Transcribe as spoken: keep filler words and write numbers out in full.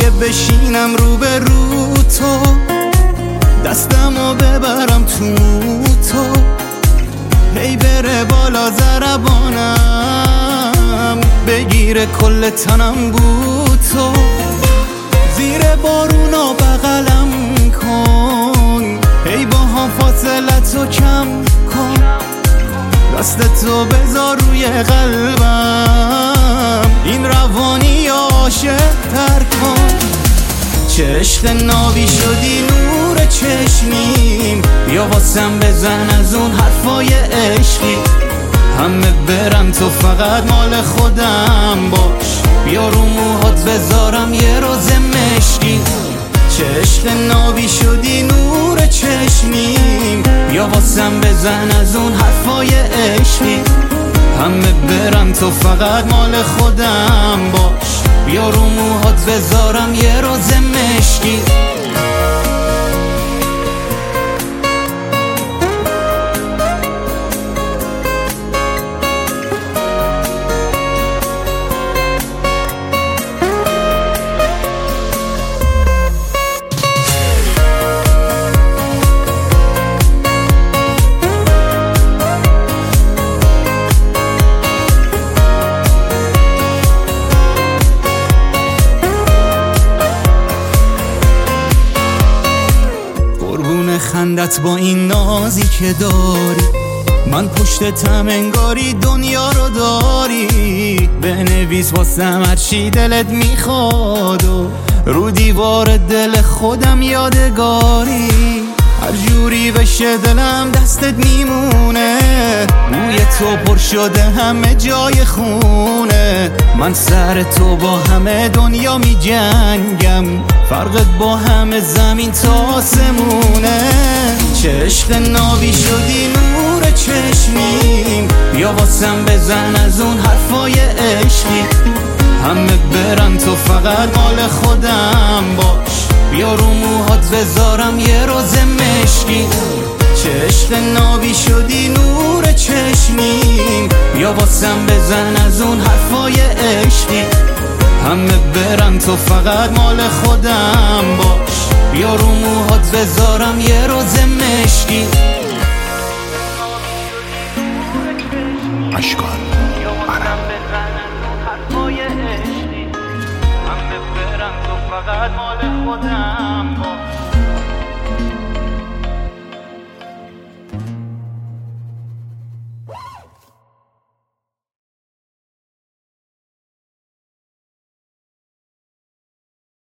یه بشینم رو به رو تو، دستمو ببرم تو تو، هی بره بالا ضربانم، بگیره کل تنم بو تو، زیر بارونا بغلم کن، هی با هم فاصلتو کم کن، دستتو بذار روی قلبم، این روانی عاشق تر کن. چه عشق نابی شدی نور چشمیم، بیا واسم بزن از اون حرفای عشقی، همه برن تو فقط مال خودم باش، بیا رو موهات بذارم یه روز مشکی. چه عشق نابی شدی نور چشمیم، بیا واسم بزن از اون حرفای عشقی، همه برن تو فقط مال خودم باش، بیا رو موهات بذارم یه روز مشکی. خندت با این نازی که داری، من پشتتم انگاری دنیا رو داری، بنویس واسم هرچی دلت میخواد و رو دیوار دل خودم یادگاری، هر جوری بشه دلم دستت میمونه، بوی تو پر شده همه جای خونه، من سر تو با همه دنیا می جنگم، فرقت با همه زمین تا آسمونه. چه عشق نابی شدی نور چشمیم، بیا واسم بزن از اون حرفای عشقی، همه برن تو فقط مال خودم باش، بیا رو موهات بذارم یه روز مشکی. چه عشق نابی شدی نور چشمیم، بیا واسم بزن از اون حرفای عشقی، همه برن تو فقط مال خودم باش، بیا رو موهات بذارم یه روز مشکی. اشکال فقط مال خودم باش.